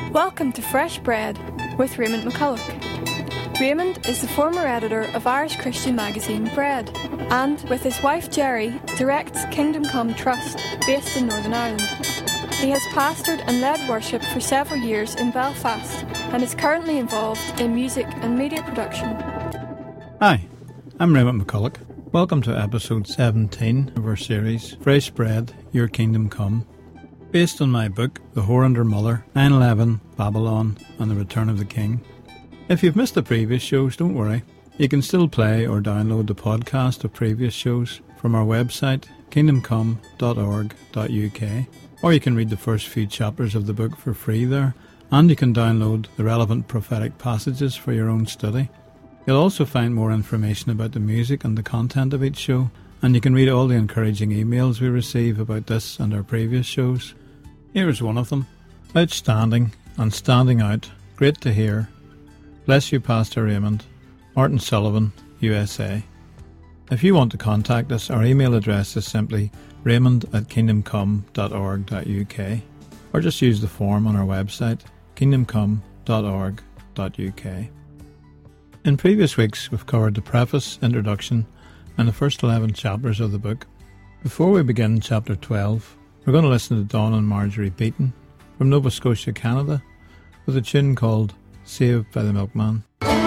Welcome to Fresh Bread with Raymond McCulloch. Raymond is the former editor of Irish Christian magazine Bread, and with his wife Jerry directs Kingdom Come Trust, based in Northern Ireland. He has pastored and led worship for several years in Belfast and is currently involved in music and media production. Hi, I'm Raymond McCulloch. Welcome to episode 17 of our series, Fresh Bread, Your Kingdom Come, based on my book, The Whore and Her Mother, 9/11, Babylon, and the Return of the King. If you've missed the previous shows, don't worry. You can still play or download the podcast of previous shows from our website, kingdomcome.org.uk, or you can read the first few chapters of the book for free there, and you can download the relevant prophetic passages for your own study. You'll also find more information about the music and the content of each show, and you can read all the encouraging emails we receive about this and our previous shows. Here is one of them. Outstanding and standing out. Great to hear. Bless you, Pastor Raymond. Martin Sullivan, USA. If you want to contact us, our email address is simply raymond@kingdomcome.org.uk, or just use the form on our website, kingdomcome.org.uk. In previous weeks, we've covered the preface, introduction, and the first 11 chapters of the book. Before we begin chapter 12, we're going to listen to Don and Marjorie Beaton from Nova Scotia, Canada, with a tune called Saved by the Milkman.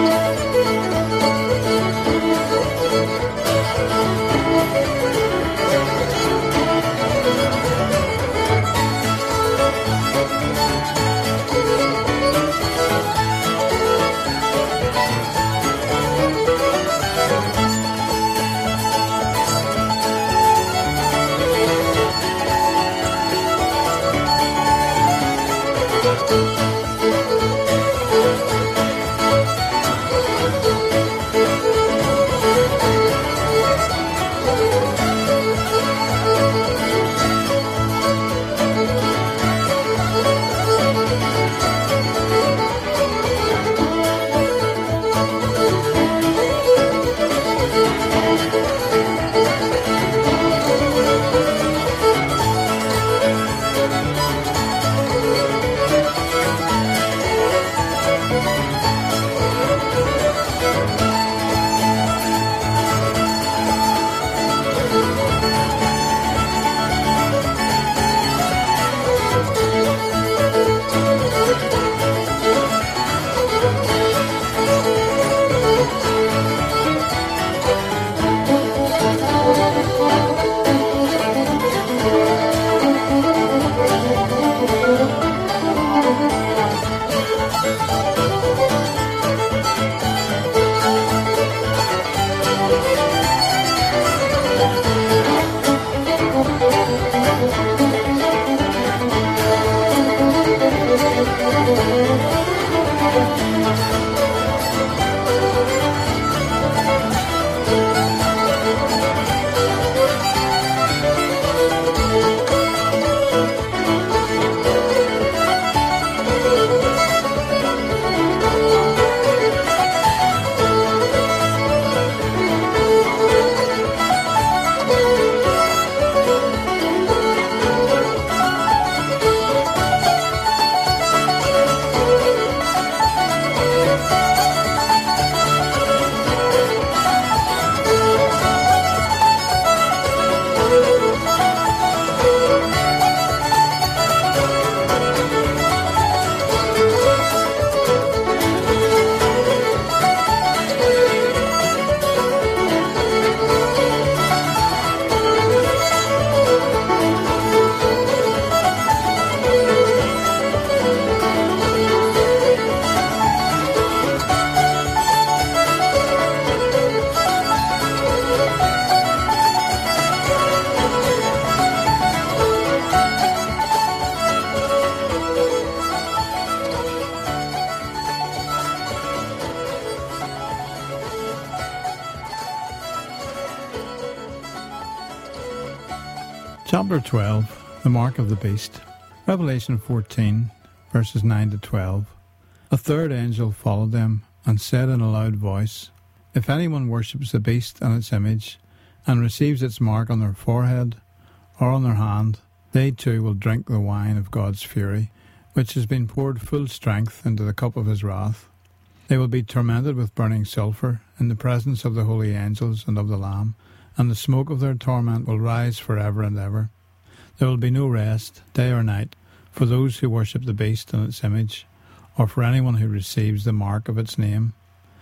Chapter 12, The Mark of the Beast. Revelation 14, verses 9 to 12. A third angel followed them and said in a loud voice, If anyone worships the beast and its image, and receives its mark on their forehead or on their hand, they too will drink the wine of God's fury, which has been poured full strength into the cup of his wrath. They will be tormented with burning sulphur in the presence of the holy angels and of the Lamb, and the smoke of their torment will rise for ever and ever. There will be no rest, day or night, for those who worship the beast and its image, or for anyone who receives the mark of its name.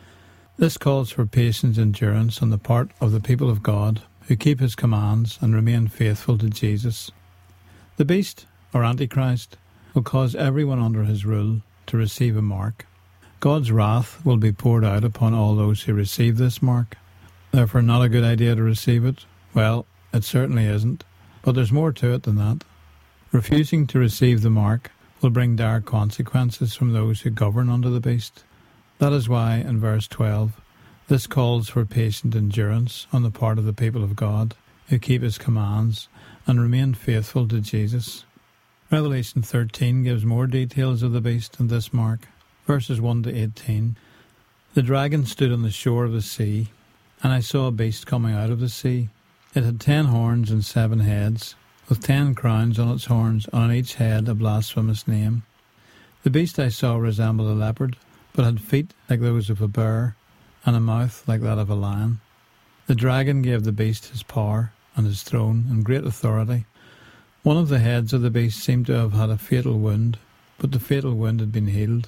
This calls for patient endurance on the part of the people of God, who keep his commands and remain faithful to Jesus. The beast, or Antichrist, will cause everyone under his rule to receive a mark. God's wrath will be poured out upon all those who receive this mark. Therefore, not a good idea to receive it? Well, it certainly isn't, but there's more to it than that. Refusing to receive the mark will bring dire consequences from those who govern under the beast. That is why, in verse 12, this calls for patient endurance on the part of the people of God, who keep his commands and remain faithful to Jesus. Revelation 13 gives more details of the beast and this mark. Verses 1 to 18. The dragon stood on the shore of the sea, and I saw a beast coming out of the sea. It had 10 horns and 7 heads, with 10 crowns on its horns, and on each head a blasphemous name. The beast I saw resembled a leopard, but had feet like those of a bear, and a mouth like that of a lion. The dragon gave the beast his power and his throne and great authority. One of the heads of the beast seemed to have had a fatal wound, but the fatal wound had been healed.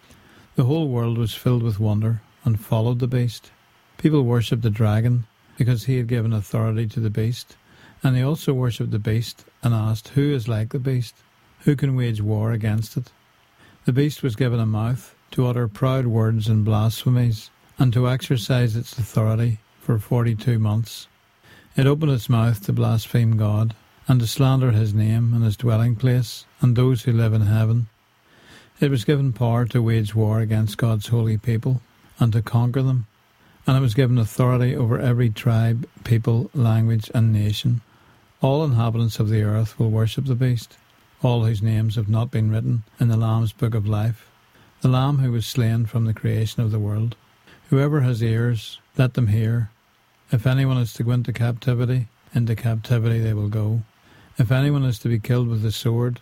The whole world was filled with wonder and followed the beast. People worshipped the dragon because he had given authority to the beast, and they also worshipped the beast and asked, "Who is like the beast? Who can wage war against it?" The beast was given a mouth to utter proud words and blasphemies, and to exercise its authority for 42 months. It opened its mouth to blaspheme God, and to slander his name and his dwelling place, and those who live in heaven. It was given power to wage war against God's holy people, and to conquer them, and it was given authority over every tribe, people, language, and nation. All inhabitants of the earth will worship the beast, all whose names have not been written in the Lamb's book of life, the Lamb who was slain from the creation of the world. Whoever has ears, let them hear. If anyone is to go into captivity they will go. If anyone is to be killed with the sword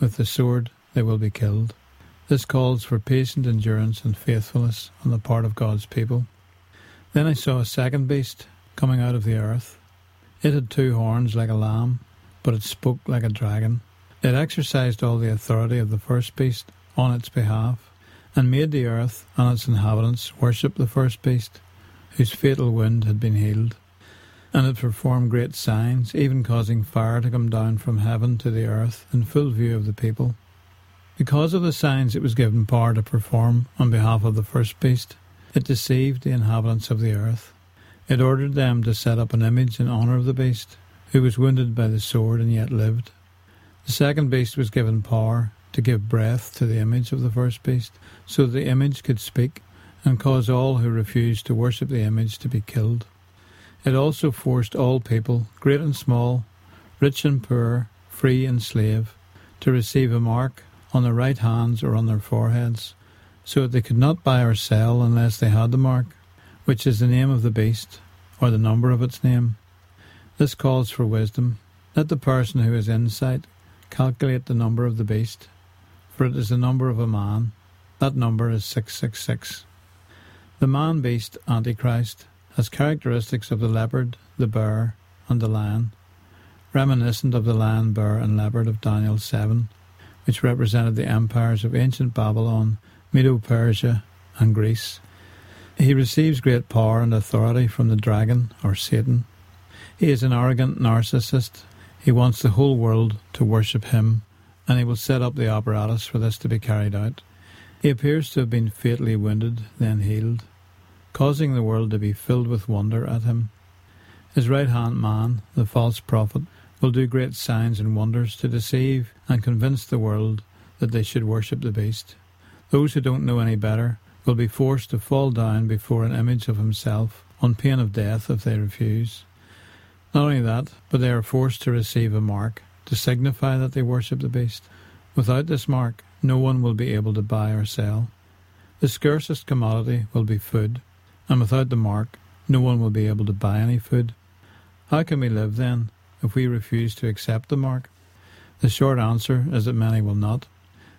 they will be killed. This calls for patient endurance and faithfulness on the part of God's people. Then I saw a second beast coming out of the earth. It had 2 horns like a lamb, but it spoke like a dragon. It exercised all the authority of the first beast on its behalf, and made the earth and its inhabitants worship the first beast, whose fatal wound had been healed. And it performed great signs, even causing fire to come down from heaven to the earth in full view of the people. Because of the signs it was given power to perform on behalf of the first beast, it deceived the inhabitants of the earth. It ordered them to set up an image in honour of the beast, who was wounded by the sword and yet lived. The second beast was given power to give breath to the image of the first beast, so that the image could speak and cause all who refused to worship the image to be killed. It also forced all people, great and small, rich and poor, free and slave, to receive a mark on their right hands or on their foreheads, so that they could not buy or sell unless they had the mark, which is the name of the beast, or the number of its name. This calls for wisdom. Let the person who has insight calculate the number of the beast, for it is the number of a man. That number is 666. The man-beast, Antichrist, has characteristics of the leopard, the bear, and the lion, reminiscent of the lion, bear, and leopard of Daniel 7, which represented the empires of ancient Babylon, Medo-Persia, and Greece. He receives great power and authority from the dragon, or Satan. He is an arrogant narcissist. He wants the whole world to worship him, and he will set up the apparatus for this to be carried out. He appears to have been fatally wounded, then healed, causing the world to be filled with wonder at him. His right-hand man, the false prophet, will do great signs and wonders to deceive and convince the world that they should worship the beast. Those who don't know any better will be forced to fall down before an image of himself on pain of death if they refuse. Not only that, but they are forced to receive a mark to signify that they worship the beast. Without this mark, no one will be able to buy or sell. The scarcest commodity will be food, and without the mark, no one will be able to buy any food. How can we live then, if we refuse to accept the mark? The short answer is that many will not.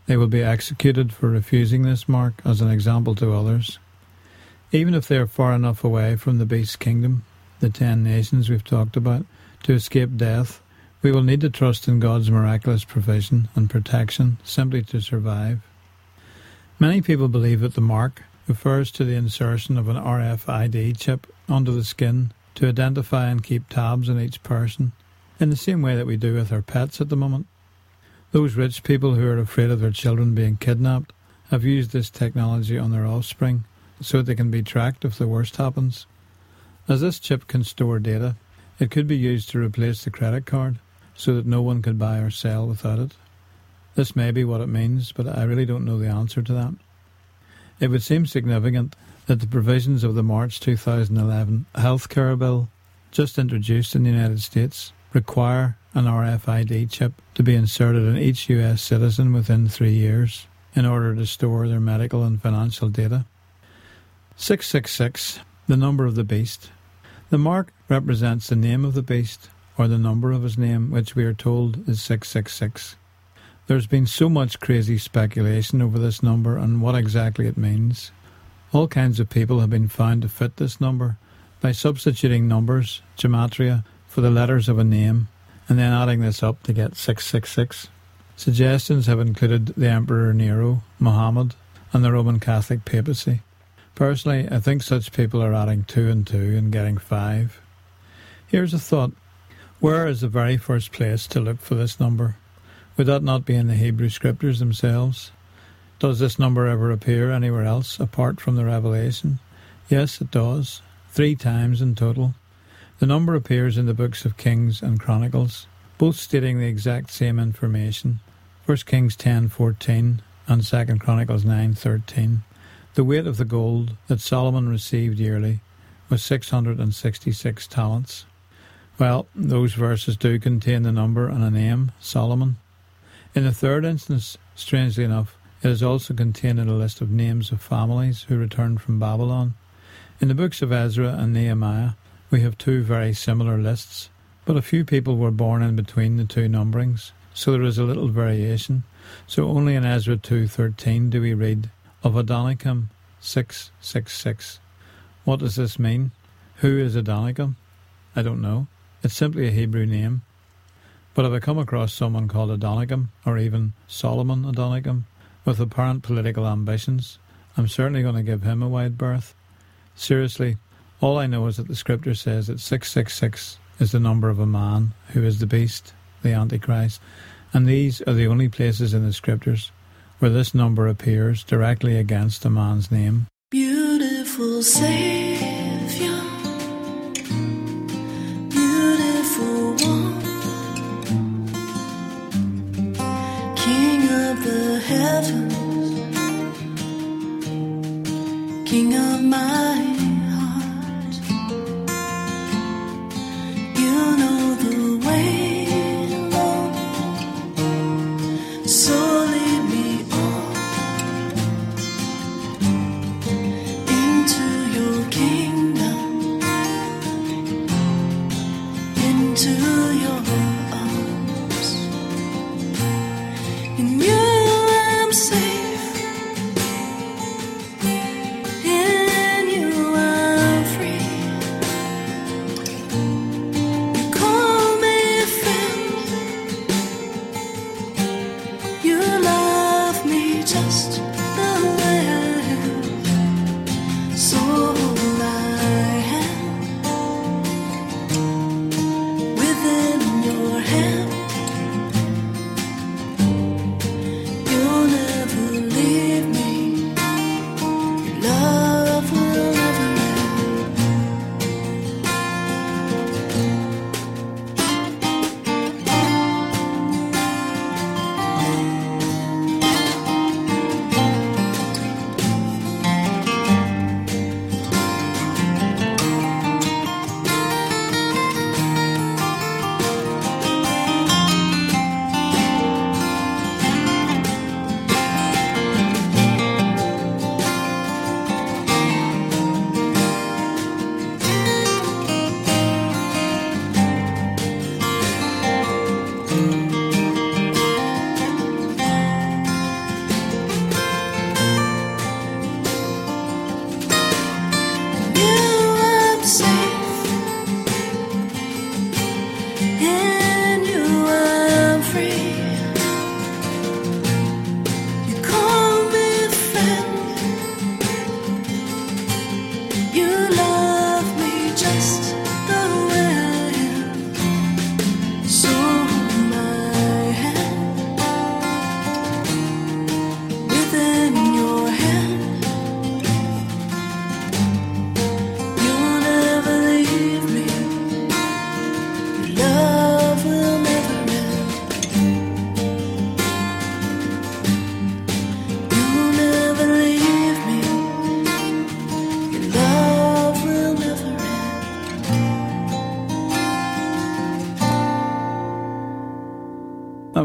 they will be executed for refusing this mark as an example to others. Even if they are far enough away from the beast's kingdom, the 10 nations we've talked about, to escape death, we will need to trust in God's miraculous provision and protection simply to survive. Many people believe that the mark refers to the insertion of an RFID chip under the skin to identify and keep tabs on each person, in the same way that we do with our pets at the moment. Those rich people who are afraid of their children being kidnapped have used this technology on their offspring so that they can be tracked if the worst happens. As this chip can store data, it could be used to replace the credit card so that no one could buy or sell without it. This may be what it means, but I really don't know the answer to that. It would seem significant that the provisions of the March 2011 healthcare bill, just introduced in the United States, require an RFID chip to be inserted in each US citizen within 3 years in order to store their medical and financial data. 666, the number of the beast. The mark represents the name of the beast, or the number of his name, which we are told is 666. There's been so much crazy speculation over this number and what exactly it means. All kinds of people have been found to fit this number by substituting numbers, gematria, for the letters of a name, and then adding this up to get 666. Suggestions have included the Emperor Nero, Muhammad, and the Roman Catholic papacy. Personally, I think such people are adding 2 and 2 and getting 5. Here's a thought. Where is the very first place to look for this number? Would that not be in the Hebrew Scriptures themselves? Does this number ever appear anywhere else apart from the Revelation? Yes, it does. 3 times in total. The number appears in the books of Kings and Chronicles, both stating the exact same information. 1 Kings 10:14 and 2 Chronicles 9:13. The weight of the gold that Solomon received yearly was 666 talents. Well, those verses do contain the number and a name, Solomon. In the third instance, strangely enough, it is also contained in a list of names of families who returned from Babylon. In the books of Ezra and Nehemiah, we have 2 very similar lists, but a few people were born in between the 2 numberings, so there is a little variation. So only in Ezra 2:13 do we read of Adonikam 666. What does this mean? Who is Adonikam? I don't know. It's simply a Hebrew name. But if I come across someone called Adonikam, or even Solomon Adonikam, with apparent political ambitions, I'm certainly going to give him a wide berth. Seriously, all I know is that the Scripture says that 666 is the number of a man who is the beast, the Antichrist, and these are the only places in the Scriptures where this number appears directly against a man's name. Beautiful Savior, beautiful one, King of the heavens, King of my heart. You know the way, Lord, so lead me on into your kingdom, into your arms. In you I'm safe, in you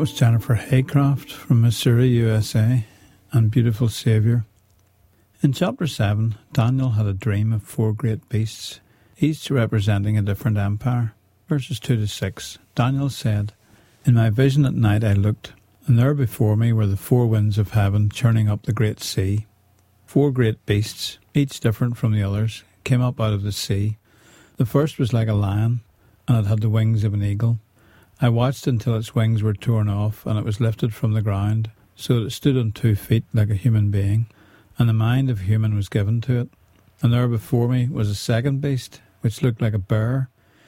was Jennifer Haycraft from Missouri, USA, and Beautiful Saviour. In chapter 7, Daniel had a dream of 4 great beasts, each representing a different empire. Verses 2 to 6, Daniel said, "In my vision at night I looked, and there before me were the 4 winds of heaven churning up the great sea. 4 great beasts, each different from the others, came up out of the sea. The first was like a lion, and it had the wings of an eagle. I watched until its wings were torn off, and it was lifted from the ground, so that it stood on 2 feet like a human being, and the mind of a human was given to it. And there before me was a second beast, which looked like a bear.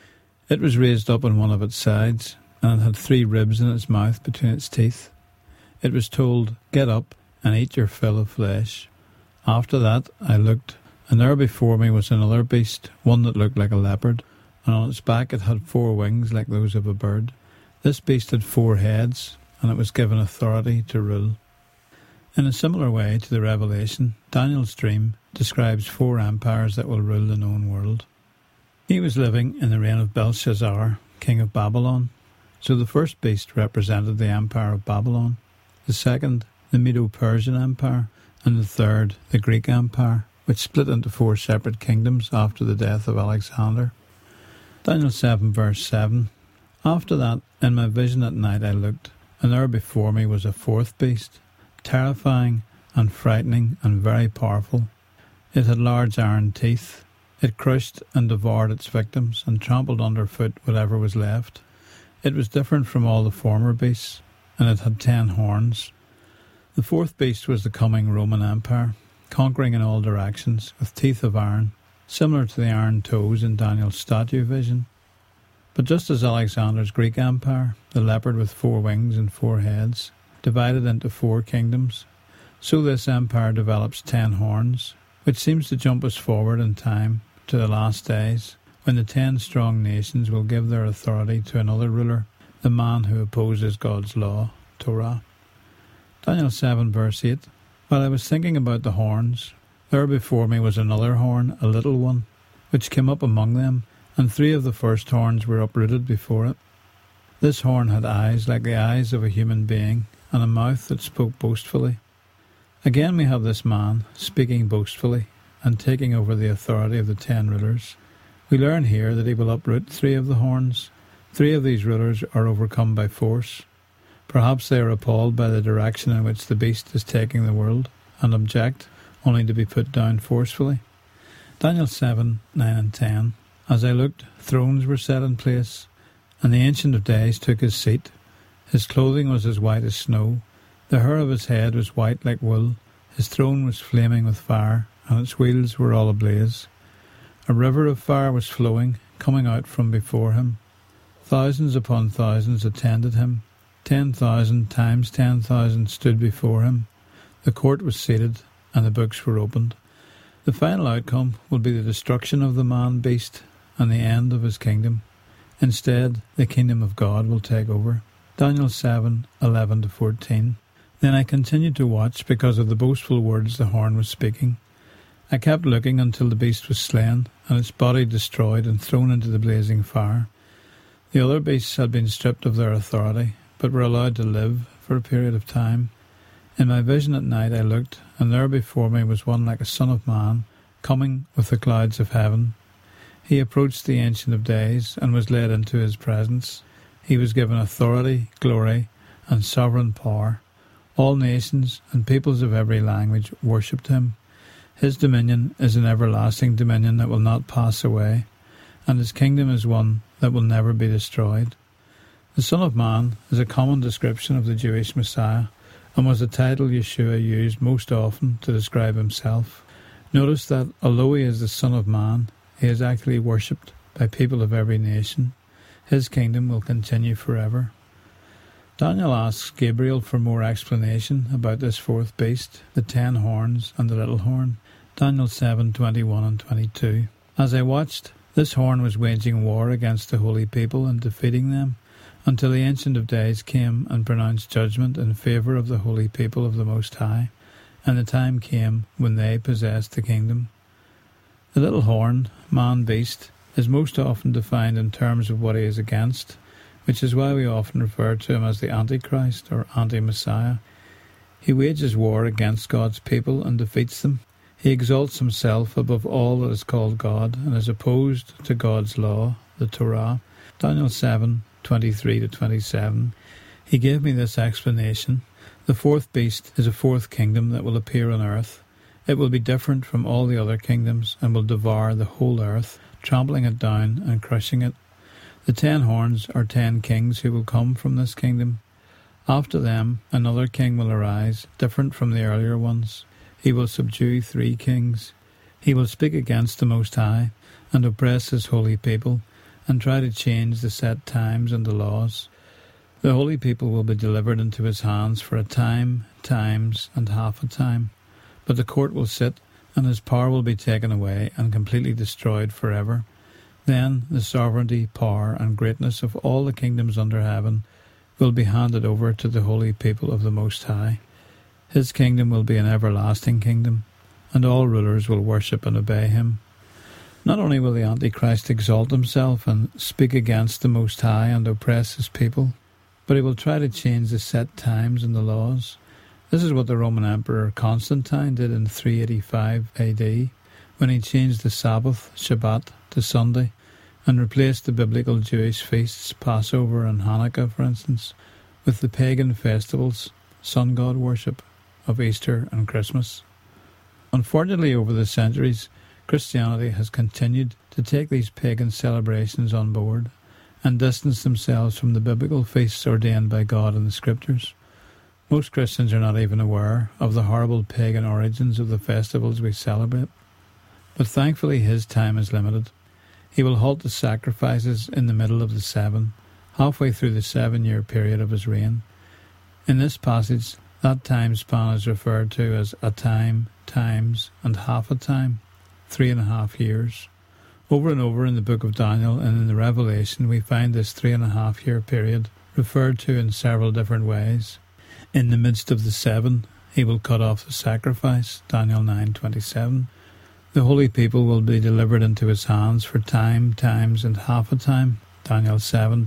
It was raised up on one of its sides, and it had 3 ribs in its mouth between its teeth. It was told, 'Get up and eat your fill of flesh.' After that I looked, and there before me was another beast, one that looked like a leopard, and on its back it had 4 wings like those of a bird. This beast had 4 heads, and it was given authority to rule." In a similar way to the Revelation, Daniel's dream describes 4 empires that will rule the known world. He was living in the reign of Belshazzar, king of Babylon. So the first beast represented the empire of Babylon, the second the Medo-Persian Empire, and the third the Greek Empire, which split into 4 separate kingdoms after the death of Alexander. Daniel 7 verse 7, "After that, in my vision at night I looked, and there before me was a 4th beast, terrifying and frightening and very powerful. It had large iron teeth. It crushed and devoured its victims and trampled underfoot whatever was left. It was different from all the former beasts, and it had 10 horns. The 4th beast was the coming Roman Empire, conquering in all directions, with teeth of iron, similar to the iron toes in Daniel's statue vision. But just as Alexander's Greek Empire, the leopard with 4 wings and 4 heads, divided into 4 kingdoms, so this empire develops 10 horns, which seems to jump us forward in time to the last days, when the 10 strong nations will give their authority to another ruler, the man who opposes God's law, Torah." Daniel 7 verse 8, "While I was thinking about the horns, there before me was another horn, a little one, which came up among them, and 3 of the first horns were uprooted before it. This horn had eyes like the eyes of a human being, and a mouth that spoke boastfully." Again we have this man speaking boastfully and taking over the authority of the 10 rulers. We learn here that he will uproot 3 of the horns. 3 of these rulers are overcome by force. Perhaps they are appalled by the direction in which the beast is taking the world, and object, only to be put down forcefully. Daniel 7, 9 and 10. "As I looked, thrones were set in place, and the Ancient of Days took his seat. His clothing was as white as snow. The hair of his head was white like wool. His throne was flaming with fire, and its wheels were all ablaze. A river of fire was flowing, coming out from before him. Thousands upon thousands attended him. 10,000 times 10,000 stood before him. The court was seated, and the books were opened." The final outcome will be the destruction of the man-beast and the end of his kingdom. Instead, the kingdom of God will take over. Daniel 7, 11 to 14. "Then I continued to watch because of the boastful words the horn was speaking. I kept looking until the beast was slain, and its body destroyed and thrown into the blazing fire. The other beasts had been stripped of their authority, but were allowed to live for a period of time. In my vision at night I looked, and there before me was one like a son of man, coming with the clouds of heaven. He approached the Ancient of Days, and was led into his presence. He was given authority, glory, and sovereign power. All nations and peoples of every language worshipped him. His dominion is an everlasting dominion that will not pass away, and his kingdom is one that will never be destroyed." The Son of Man is a common description of the Jewish Messiah, and was a title Yeshua used most often to describe himself. Notice that although he is the Son of Man, he is actually worshipped by people of every nation. His kingdom will continue forever. Daniel asks Gabriel for more explanation about this 4th beast, the 10 horns and the little horn. Daniel 7, 21 and 22. "As I watched, this horn was waging war against the holy people and defeating them, until the Ancient of Days came and pronounced judgment in favour of the holy people of the Most High, and the time came when they possessed the kingdom." The little horn, man-beast, is most often defined in terms of what he is against, which is why we often refer to him as the Antichrist or Anti-Messiah. He wages war against God's people and defeats them. He exalts himself above all that is called God and is opposed to God's law, the Torah. Daniel 7:23-27. He gave me this explanation. The fourth beast is a fourth kingdom that will appear on earth. It will be different from all the other kingdoms and will devour the whole earth, trampling it down and crushing it. The 10 horns are 10 kings who will come from this kingdom. After them, another king will arise, different from the earlier ones. He will subdue 3 kings. He will speak against the Most High and oppress his holy people and try to change the set times and the laws. The holy people will be delivered into his hands for a time, times, and half a time. But the court will sit, and his power will be taken away and completely destroyed forever. Then the sovereignty, power, and greatness of all the kingdoms under heaven will be handed over to the holy people of the Most High. His kingdom will be an everlasting kingdom, and all rulers will worship and obey him. Not only will the Antichrist exalt himself and speak against the Most High and oppress his people, but he will try to change the set times and the laws. This is what the Roman Emperor Constantine did in 385 AD, when he changed the Sabbath, Shabbat, to Sunday, and replaced the biblical Jewish feasts, Passover and Hanukkah, for instance, with the pagan festivals, sun god worship, of Easter and Christmas. Unfortunately, over the centuries, Christianity has continued to take these pagan celebrations on board and distance themselves from the biblical feasts ordained by God in the Scriptures. Most Christians are not even aware of the horrible pagan origins of the festivals we celebrate. But thankfully his time is limited. He will halt the sacrifices in the middle of the 7, halfway through the 7-year period of his reign. In this passage, that time span is referred to as a time, times, and half a time, 3.5 years. Over and over in the book of Daniel and in the Revelation, we find this 3.5-year period referred to in several different ways. In the midst of the 7, he will cut off the sacrifice, Daniel 9:27. The holy people will be delivered into his hands for time, times, and half a time, Daniel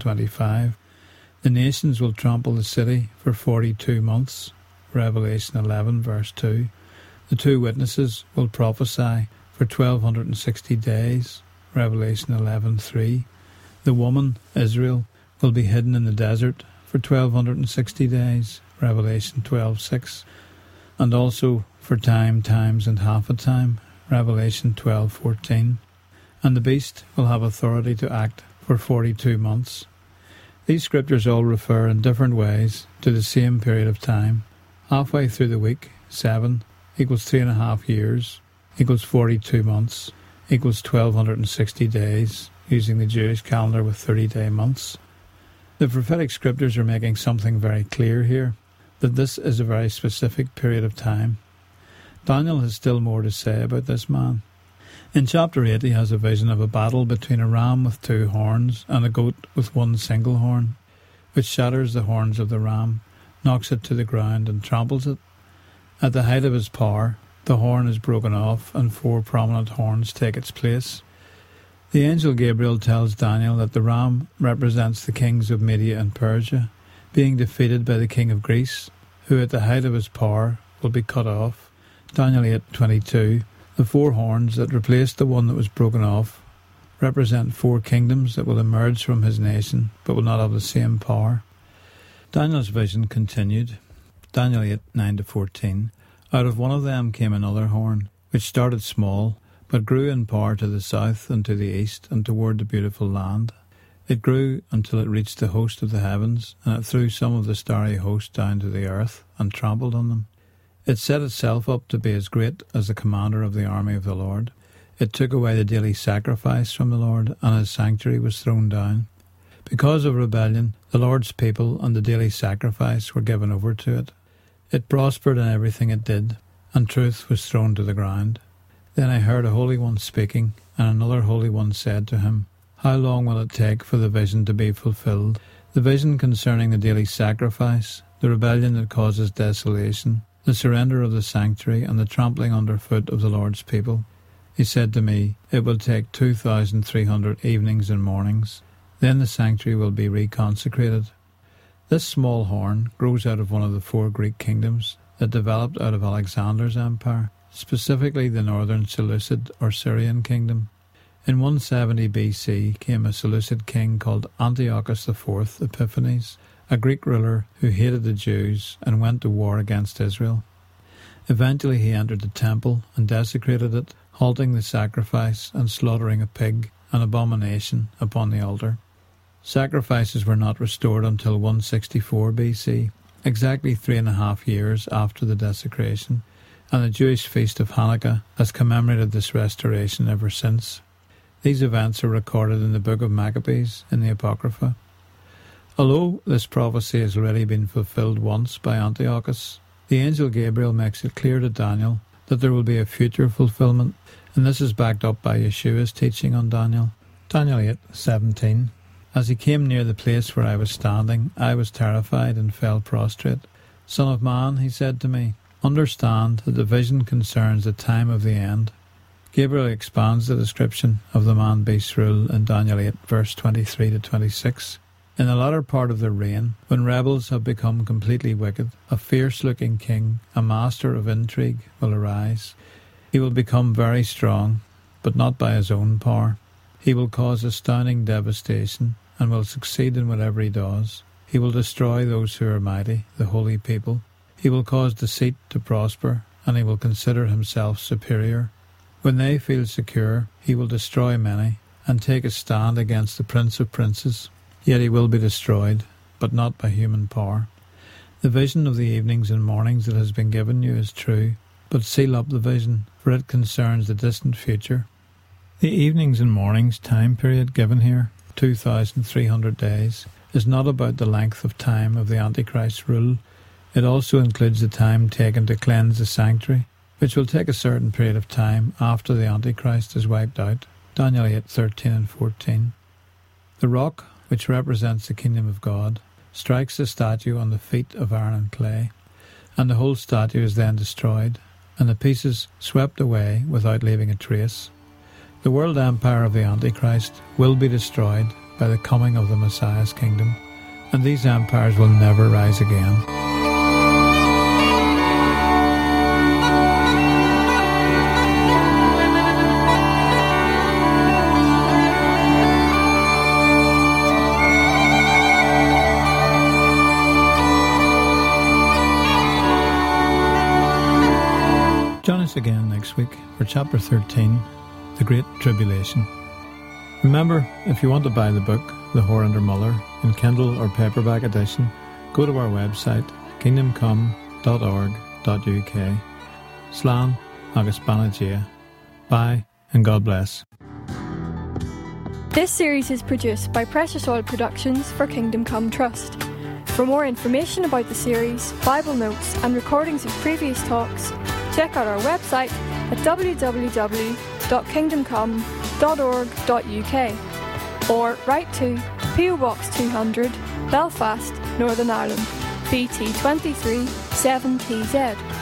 7:25. The nations will trample the city for 42 months, Revelation 11, verse 2. The 2 witnesses will prophesy for 1260 days, Revelation 11:3. The woman, Israel, will be hidden in the desert for 1260 days, Revelation 12:6. And also for time, times, and half a time, Revelation 12:14. And the beast will have authority to act for 42 months. These scriptures all refer in different ways to the same period of time. Halfway through the week, 7 equals 3.5 years, equals 42 months, equals 1260 days, using the Jewish calendar with 30-day months. The prophetic scriptures are making something very clear here, that this is a very specific period of time. Daniel has still more to say about this man. In chapter 8 he has a vision of a battle between a ram with 2 horns and a goat with 1 single horn, which shatters the horns of the ram, knocks it to the ground and tramples it. At the height of his power, the horn is broken off and 4 prominent horns take its place. The angel Gabriel tells Daniel that the ram represents the kings of Media and Persia, being defeated by the king of Greece, who at the height of his power will be cut off. Daniel 8:22. The 4 horns that replaced the one that was broken off represent 4 kingdoms that will emerge from his nation, but will not have the same power. Daniel's vision continued. Daniel 8:9-14. Out of one of them came another horn, which started small, but grew in power to the south and to the east and toward the beautiful land. It grew until it reached the host of the heavens, and it threw some of the starry host down to the earth and trampled on them. It set itself up to be as great as the commander of the army of the Lord. It took away the daily sacrifice from the Lord, and his sanctuary was thrown down. Because of rebellion, the Lord's people and the daily sacrifice were given over to it. It prospered in everything it did, and truth was thrown to the ground. Then I heard a Holy One speaking, and another Holy One said to him, How long will it take for the vision to be fulfilled? The vision concerning the daily sacrifice, the rebellion that causes desolation, the surrender of the sanctuary, and the trampling underfoot of the Lord's people. He said to me, It will take 2,300 evenings and mornings. Then the sanctuary will be reconsecrated. This small horn grows out of one of the 4 Greek kingdoms that developed out of Alexander's empire, specifically the northern Seleucid or Syrian kingdom. In 170 BC came a Seleucid king called Antiochus IV Epiphanes, a Greek ruler who hated the Jews and went to war against Israel. Eventually he entered the temple and desecrated it, halting the sacrifice and slaughtering a pig, an abomination, upon the altar. Sacrifices were not restored until 164 BC, exactly 3.5 years after the desecration, and the Jewish feast of Hanukkah has commemorated this restoration ever since. These events are recorded in the book of Maccabees in the Apocrypha. Although this prophecy has already been fulfilled once by Antiochus, the angel Gabriel makes it clear to Daniel that there will be a future fulfillment, and this is backed up by Yeshua's teaching on Daniel. Daniel 8:17. As he came near the place where I was standing, I was terrified and fell prostrate. Son of man, he said to me, understand that the vision concerns the time of the end. Gabriel expands the description of the man-beast rule in Daniel 8, verse 23 to 26. In the latter part of their reign, when rebels have become completely wicked, a fierce-looking king, a master of intrigue, will arise. He will become very strong, but not by his own power. He will cause astounding devastation and will succeed in whatever he does. He will destroy those who are mighty, the holy people. He will cause deceit to prosper, and he will consider himself superior. When they feel secure, he will destroy many and take a stand against the Prince of Princes. Yet he will be destroyed, but not by human power. The vision of the evenings and mornings that has been given you is true, but seal up the vision, for it concerns the distant future. The evenings and mornings time period given here, 2,300 days, is not about the length of time of the Antichrist's rule. It also includes the time taken to cleanse the sanctuary, which will take a certain period of time after the Antichrist is wiped out. Daniel 8:13 and 14. The rock, which represents the kingdom of God, strikes the statue on the feet of iron and clay, and the whole statue is then destroyed, and the pieces swept away without leaving a trace. The world empire of the Antichrist will be destroyed by the coming of the Messiah's kingdom, and these empires will never rise again. Join us again next week for Chapter 13, The Great Tribulation. Remember, if you want to buy the book, The Whore and Her Mother, in Kindle or paperback edition, go to our website, kingdomcome.org.uk. Slán agus Bannagia. Bye, and God bless. This series is produced by Precious Oil Productions for Kingdom Come Trust. For more information about the series, Bible notes and recordings of previous talks, check out our website at www.kingdomcome.org.uk or write to PO Box 200, Belfast, Northern Ireland, BT 23 7TZ.